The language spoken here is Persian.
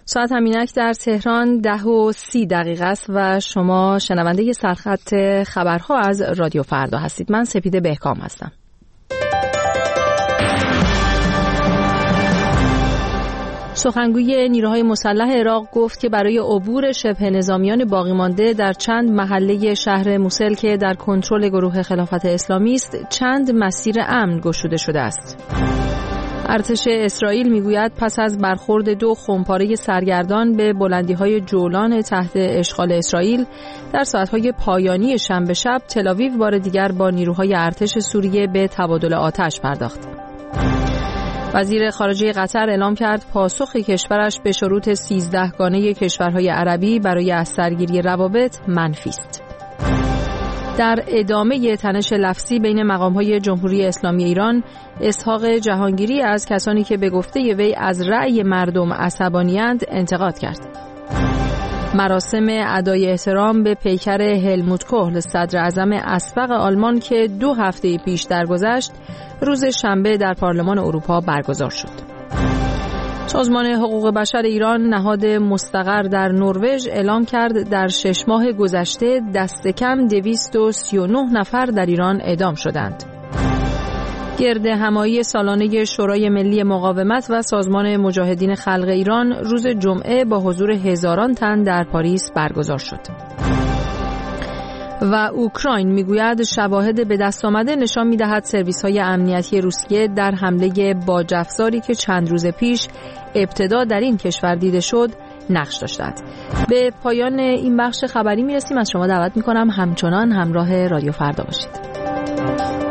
ساعت همینک در تهران 10:30 است و شما شنونده سرخط خبرها از رادیو فردا هستید. من سپیده بهکام هستم. سخنگوی نیروهای مسلح عراق گفت که برای عبور شبه نظامیان باقی مانده در چند محله شهر موسل که در کنترل گروه خلافت اسلامی است، چند مسیر امن گشوده شده است. ارتش اسرائیل میگوید پس از برخورد 2 خمپاره سرگردان به بلندی‌های جولان تحت اشغال اسرائیل در ساعت‌های پایانی شنبه شب، تل‌آویو بار دیگر با نیروهای ارتش سوریه به تبادل آتش پرداخت. وزیر خارجه قطر اعلام کرد پاسخ کشورش به شروط 13 گانه کشورهای عربی برای از سرگیری روابط منفی است. در ادامه تنش لفظی بین مقام‌های جمهوری اسلامی ایران، اسحاق جهانگیری از کسانی که به گفته وی از رأی مردم عصبانی‌اند انتقاد کرد. مراسم ادای احترام به پیکر هلموت کوهل صدر اعظم اسبق آلمان که 2 هفته پیش درگذشت، روز شنبه در پارلمان اروپا برگزار شد. سازمان حقوق بشر ایران نهاد مستقر در نروژ اعلام کرد در 6 ماه گذشته دست کم 239 نفر در ایران اعدام شدند. گرد همایی سالانه شورای ملی مقاومت و سازمان مجاهدین خلق ایران روز جمعه با حضور هزاران تن در پاریس برگزار شد. و اوکراین میگوید شواهد به دست آمده نشان میدهد سرویس‌های امنیتی روسیه در حمله باج‌افزاری که چند روز پیش ابتدا در این کشور دیده شد نقش داشتند. به پایان این بخش خبری میرسیم. از شما دعوت میکنم همچنان همراه رادیو فردا باشید.